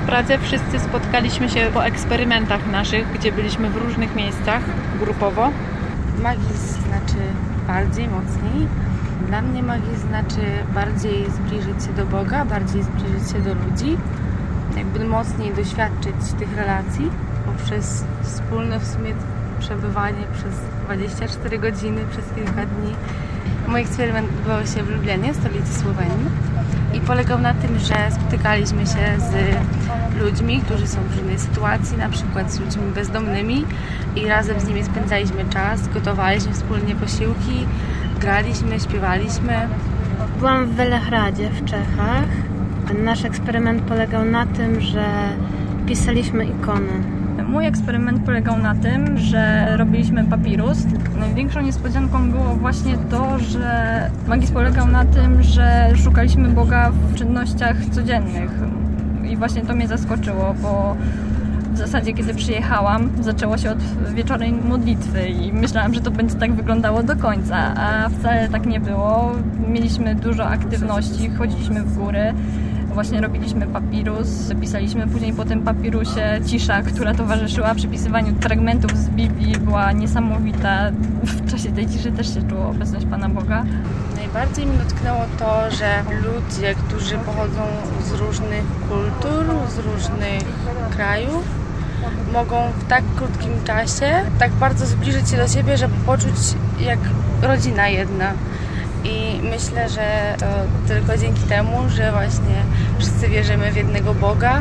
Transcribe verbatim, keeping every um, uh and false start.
Pradze wszyscy spotkaliśmy się po eksperymentach naszych, gdzie byliśmy w różnych miejscach grupowo. Magizm znaczy bardziej, mocniej. Dla mnie magizm znaczy bardziej zbliżyć się do Boga, bardziej zbliżyć się do ludzi, jakby mocniej doświadczyć tych relacji poprzez wspólne w sumie przebywanie przez dwadzieścia cztery godziny, przez kilka dni. Mój eksperyment odbywał się w Lublianie, stolicy Słowenii, i polegał na tym, że spotykaliśmy się z ludźmi, którzy są w różnej sytuacji, na przykład z ludźmi bezdomnymi, i razem z nimi spędzaliśmy czas, gotowaliśmy wspólnie posiłki, graliśmy, śpiewaliśmy. Byłam w Welehradzie w Czechach. Nasz eksperyment polegał na tym, że pisaliśmy ikony. Mój eksperyment polegał na tym, że robiliśmy papirus. Największą niespodzianką było właśnie to, że magizm polegał na tym, że szukaliśmy Boga w czynnościach codziennych. I właśnie to mnie zaskoczyło, bo w zasadzie kiedy przyjechałam, zaczęło się od wieczornej modlitwy i myślałam, że to będzie tak wyglądało do końca, a wcale tak nie było. Mieliśmy dużo aktywności, chodziliśmy w góry. Właśnie robiliśmy papirus, pisaliśmy później po tym papirusie. Cisza, która towarzyszyła przepisywaniu fragmentów z Biblii, była niesamowita. W czasie tej ciszy też się czuło obecność Pana Boga. Najbardziej mi dotknęło to, że ludzie, którzy pochodzą z różnych kultur, z różnych krajów, mogą w tak krótkim czasie tak bardzo zbliżyć się do siebie, żeby poczuć jak rodzina jedna. I myślę, że to tylko dzięki temu, że właśnie wszyscy wierzymy w jednego Boga,